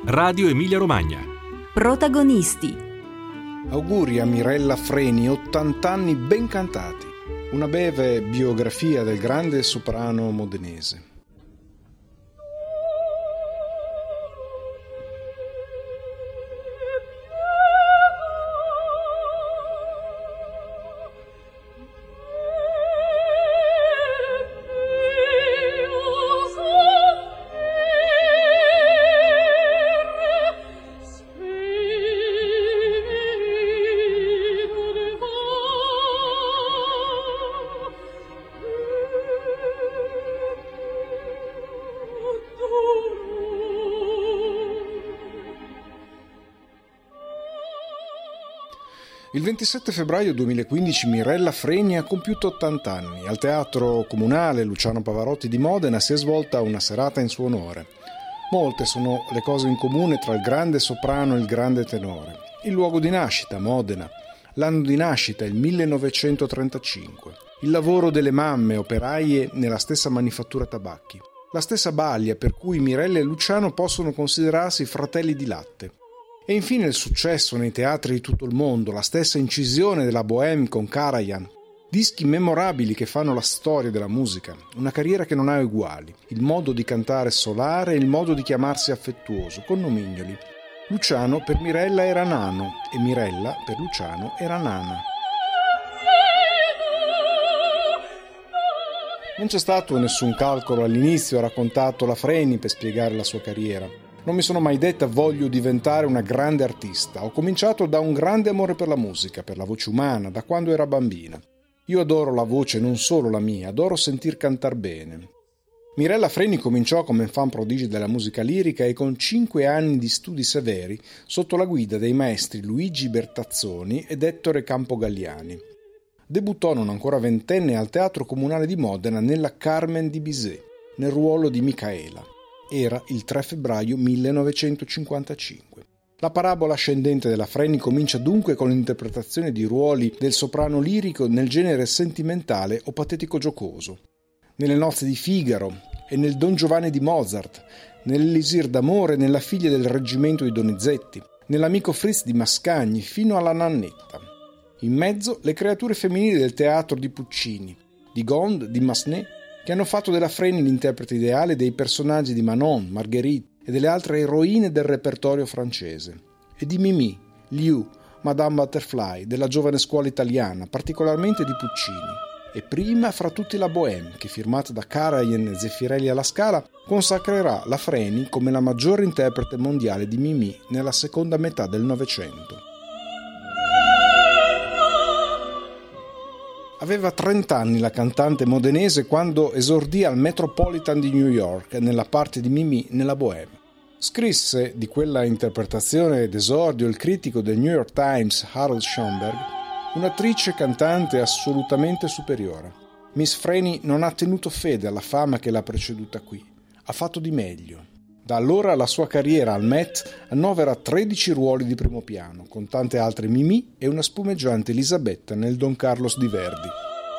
Radio Emilia Romagna. Protagonisti. Auguri a Mirella Freni, 80 anni ben cantati. Una breve biografia del grande soprano modenese. Il 27 febbraio 2015 Mirella Freni ha compiuto 80 anni. Al Teatro Comunale Luciano Pavarotti di Modena si è svolta una serata in suo onore. Molte sono le cose in comune tra il grande soprano e il grande tenore. Il luogo di nascita, Modena. L'anno di nascita, il 1935. Il lavoro delle mamme operaie nella stessa manifattura tabacchi. La stessa balia per cui Mirella e Luciano possono considerarsi fratelli di latte. E infine il successo nei teatri di tutto il mondo, la stessa incisione della Bohème con Karajan, dischi memorabili che fanno la storia della musica, una carriera che non ha uguali, il modo di cantare solare e il modo di chiamarsi affettuoso, con nomignoli. Luciano per Mirella era nano e Mirella per Luciano era nana. Non c'è stato nessun calcolo all'inizio, ha raccontato la Freni per spiegare la sua carriera. Non mi sono mai detta voglio diventare una grande artista. Ho cominciato da un grande amore per la musica, per la voce umana, da quando era bambina. Io adoro la voce, non solo la mia, adoro sentir cantar bene. Mirella Freni cominciò come fan prodigio della musica lirica e con 5 anni di studi severi sotto la guida dei maestri Luigi Bertazzoni ed Ettore Campogalliani. Debuttò non ancora ventenne al Teatro Comunale di Modena nella Carmen di Bizet, nel ruolo di Micaela. Era il 3 febbraio 1955. La parabola ascendente della Freni comincia dunque con l'interpretazione di ruoli del soprano lirico nel genere sentimentale o patetico giocoso. Nelle nozze di Figaro e nel Don Giovanni di Mozart, nell'Elisir d'amore e nella figlia del reggimento di Donizetti, nell'amico Fritz di Mascagni fino alla Nannetta. In mezzo le creature femminili del teatro di Puccini, di Gond, di Massenet, che hanno fatto della Freni l'interprete ideale dei personaggi di Manon, Marguerite e delle altre eroine del repertorio francese, e di Mimi, Liu, Madame Butterfly, della giovane scuola italiana, particolarmente di Puccini, e prima fra tutti la Bohème, che firmata da Karajan e Zeffirelli alla Scala, consacrerà la Freni come la maggiore interprete mondiale di Mimi nella seconda metà del Novecento. Aveva 30 anni la cantante modenese quando esordì al Metropolitan di New York nella parte di Mimi nella Bohème. Scrisse di quella interpretazione d'esordio il critico del New York Times Harold Schomburg, un'attrice cantante assolutamente superiore. Miss Freni non ha tenuto fede alla fama che l'ha preceduta qui, ha fatto di meglio. Da allora la sua carriera al Met annovera 13 ruoli di primo piano, con tante altre Mimì e una spumeggiante Elisabetta nel Don Carlos di Verdi.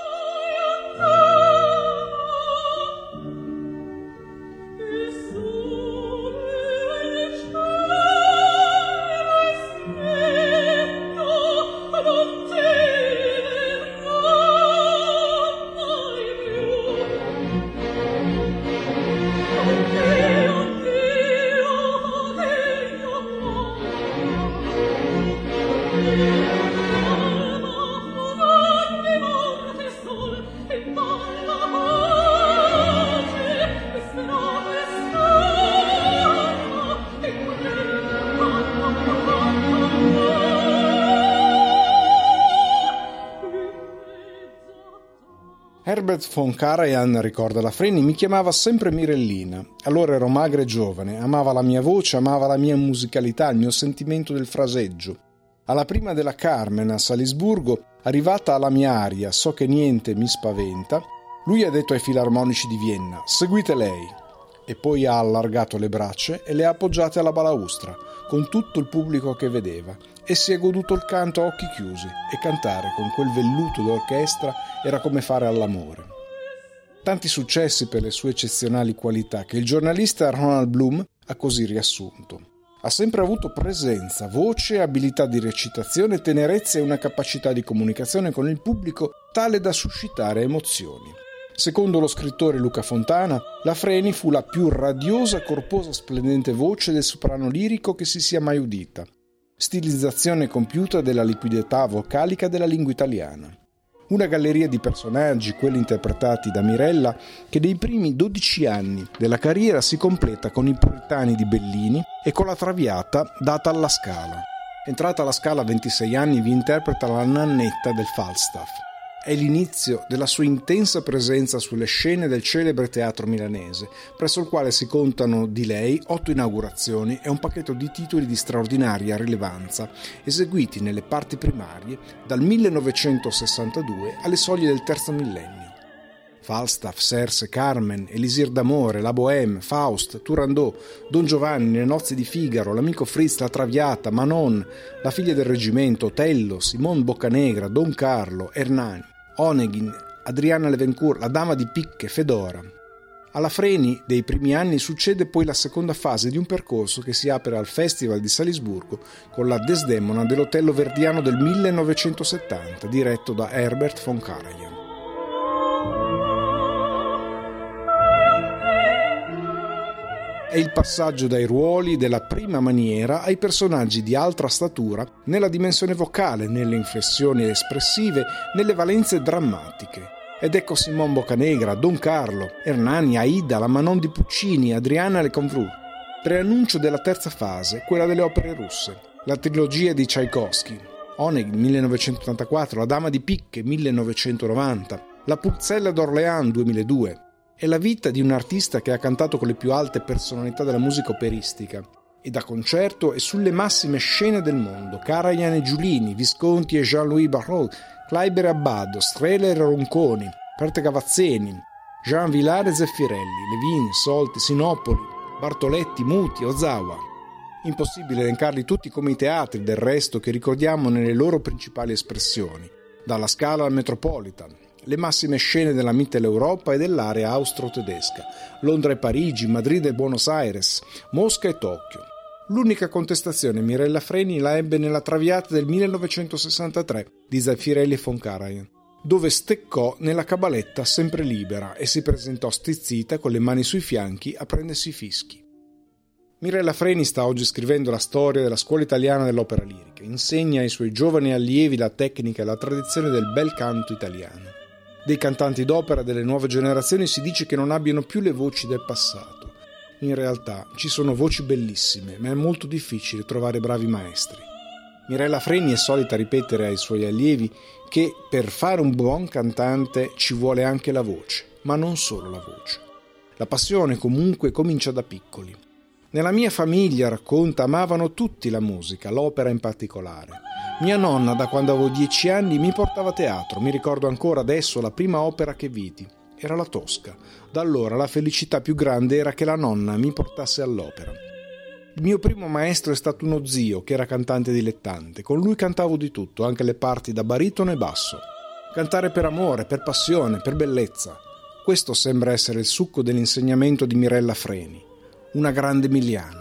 Herbert von Karajan, ricorda la Freni, mi chiamava sempre Mirellina. Allora ero magra e giovane, amava la mia voce, amava la mia musicalità, il mio sentimento del fraseggio. Alla prima della Carmen a Salisburgo, arrivata alla mia aria, so che niente mi spaventa, lui ha detto ai filarmonici di Vienna, seguite lei. E poi ha allargato le braccia e le ha appoggiate alla balaustra, con tutto il pubblico che vedeva, e si è goduto il canto a occhi chiusi, e cantare con quel velluto d'orchestra era come fare all'amore. Tanti successi per le sue eccezionali qualità che il giornalista Ronald Bloom ha così riassunto. Ha sempre avuto presenza, voce, abilità di recitazione, tenerezza e una capacità di comunicazione con il pubblico tale da suscitare emozioni. Secondo lo scrittore Luca Fontana, la Freni fu la più radiosa, corposa, splendente voce del soprano lirico che si sia mai udita. Stilizzazione compiuta della liquidità vocalica della lingua italiana. Una galleria di personaggi, quelli interpretati da Mirella, che nei primi 12 anni della carriera si completa con i Puritani di Bellini e con la Traviata data alla Scala. Entrata alla Scala a 26 anni vi interpreta la Nannetta del Falstaff. È l'inizio della sua intensa presenza sulle scene del celebre teatro milanese, presso il quale si contano di lei 8 inaugurazioni e un pacchetto di titoli di straordinaria rilevanza, eseguiti nelle parti primarie dal 1962 alle soglie del terzo millennio. Falstaff, Serse, Carmen, Elisir d'amore, La Bohème, Faust, Turandot, Don Giovanni, Le nozze di Figaro, L'amico Fritz, La Traviata, Manon, La figlia del reggimento, Otello, Simone Boccanegra, Don Carlo, Hernani, Onegin, Adriana Levencourt, La dama di Picche, Fedora. Alla Freni dei primi anni succede poi la seconda fase di un percorso che si apre al Festival di Salisburgo con la Desdemona dell'Otello Verdiano del 1970, diretto da Herbert von Karajan. È il passaggio dai ruoli della prima maniera ai personaggi di altra statura nella dimensione vocale, nelle inflessioni espressive, nelle valenze drammatiche. Ed ecco Simone Boccanegra, Don Carlo, Hernani, Aida, la Manon di Puccini, Adriana Lecomvru. Preannuncio della terza fase, quella delle opere russe. La trilogia di Tchaikovsky, Onegin 1984, La dama di Picche 1990, La Puzzella d'Orléans 2002. È la vita di un artista che ha cantato con le più alte personalità della musica operistica e da concerto e sulle massime scene del mondo: Karajan e Giulini, Visconti e Jean-Louis Barrault, Kleiber e Abbado, Strehler e Ronconi, Perte Gavazzeni, Jean Vilar e Zeffirelli, Levin, Solti, Sinopoli, Bartoletti, Muti, Ozawa. Impossibile elencarli tutti come i teatri, del resto, che ricordiamo nelle loro principali espressioni, dalla Scala al Metropolitan, le massime scene della Mitteleuropa e dell'area austro-tedesca, Londra e Parigi, Madrid e Buenos Aires, Mosca e Tokyo. L'unica contestazione Mirella Freni la ebbe nella Traviata del 1963 di Zeffirelli e von Karajan, dove steccò nella cabaletta sempre libera e si presentò stizzita con le mani sui fianchi a prendersi i fischi. Mirella Freni sta oggi scrivendo la storia della scuola italiana dell'opera lirica, insegna ai suoi giovani allievi la tecnica e la tradizione del bel canto italiano. Dei cantanti d'opera delle nuove generazioni si dice che non abbiano più le voci del passato. In realtà ci sono voci bellissime, ma è molto difficile trovare bravi maestri. Mirella Freni è solita ripetere ai suoi allievi che per fare un buon cantante ci vuole anche la voce, ma non solo la voce. La passione comunque comincia da piccoli. Nella mia famiglia, racconta, amavano tutti la musica, l'opera in particolare. Mia nonna, da quando avevo 10 anni, mi portava a teatro. Mi ricordo ancora adesso la prima opera che vidi. Era La Tosca. Da allora la felicità più grande era che la nonna mi portasse all'opera. Il mio primo maestro è stato uno zio che era cantante dilettante. Con lui cantavo di tutto, anche le parti da baritono e basso. Cantare per amore, per passione, per bellezza. Questo sembra essere il succo dell'insegnamento di Mirella Freni, una grande emiliana.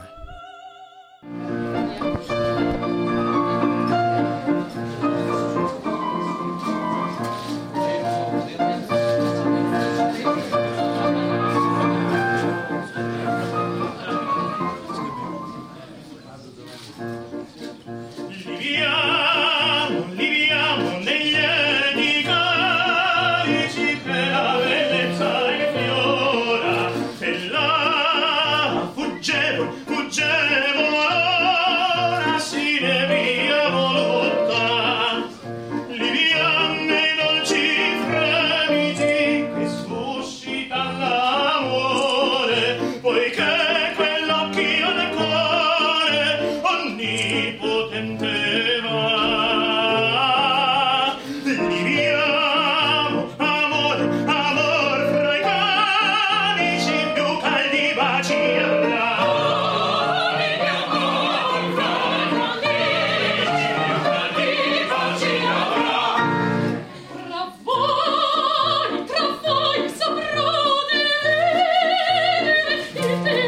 Tra voi saprò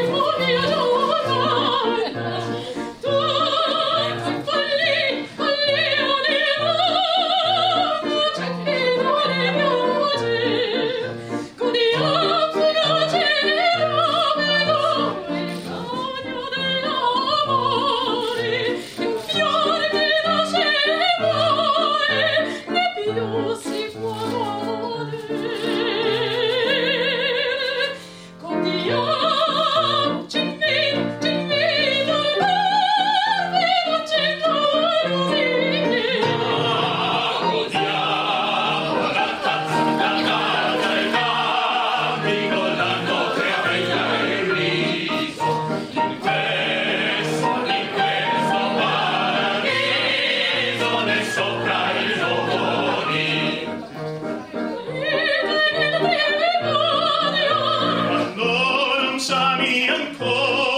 non sami ancora